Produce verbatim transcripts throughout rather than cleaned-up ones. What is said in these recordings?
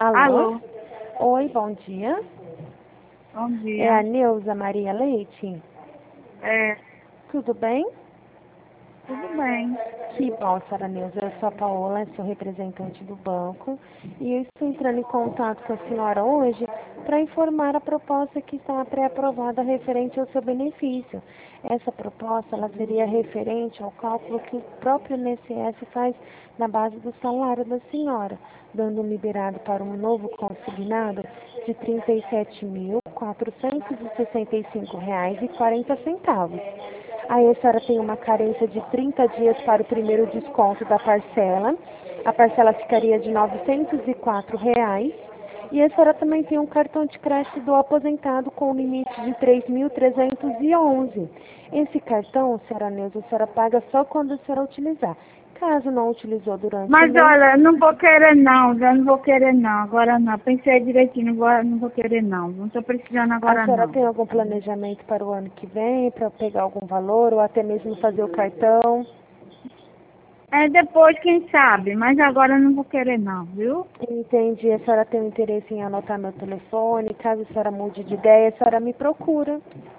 Alô? Alô, Oi, bom dia. bom É a dia. Neuza Maria Leite. É, Tudo bem? tudo bem. Que bom, senhora Neuza. Eu sou a Paola, sou representante do banco e eu estou entrando em contato com a senhora hoje para informar a proposta que está pré-aprovada referente ao seu benefício. Essa proposta ela seria referente ao cálculo que o próprio I N S S faz na base do salário da senhora, dando um liberado para um novo consignado de trinta e sete mil quatrocentos e sessenta e cinco reais e quarenta centavos. Aí a senhora tem uma carência de trinta dias para o primeiro desconto da parcela. A parcela ficaria de novecentos e quatro reais. E a senhora também tem um cartão de crédito do aposentado com limite de três mil trezentos e onze. Esse cartão, senhora Neuza, a senhora paga só quando a senhora utilizar. Caso não utilizou durante o Mas mês, olha, não vou querer não, eu não vou querer não, agora não. Pensei direitinho, não vou, não vou querer não. Não estou precisando a agora senhora não. tem algum planejamento para o ano que vem, para pegar algum valor ou até mesmo fazer o cartão? É depois, quem sabe, mas agora não vou querer não, viu? Entendi. A senhora tem um interesse em anotar meu telefone. Caso a senhora mude de ideia, a senhora me procura.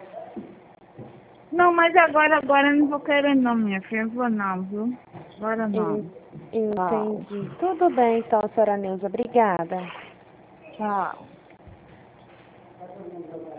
Não, mas agora, agora não vou querer não, minha filha, não vou não, viu? Agora não. En- Tchau. Entendi. Tudo bem, então, senhora Neuza. Obrigada. Tchau.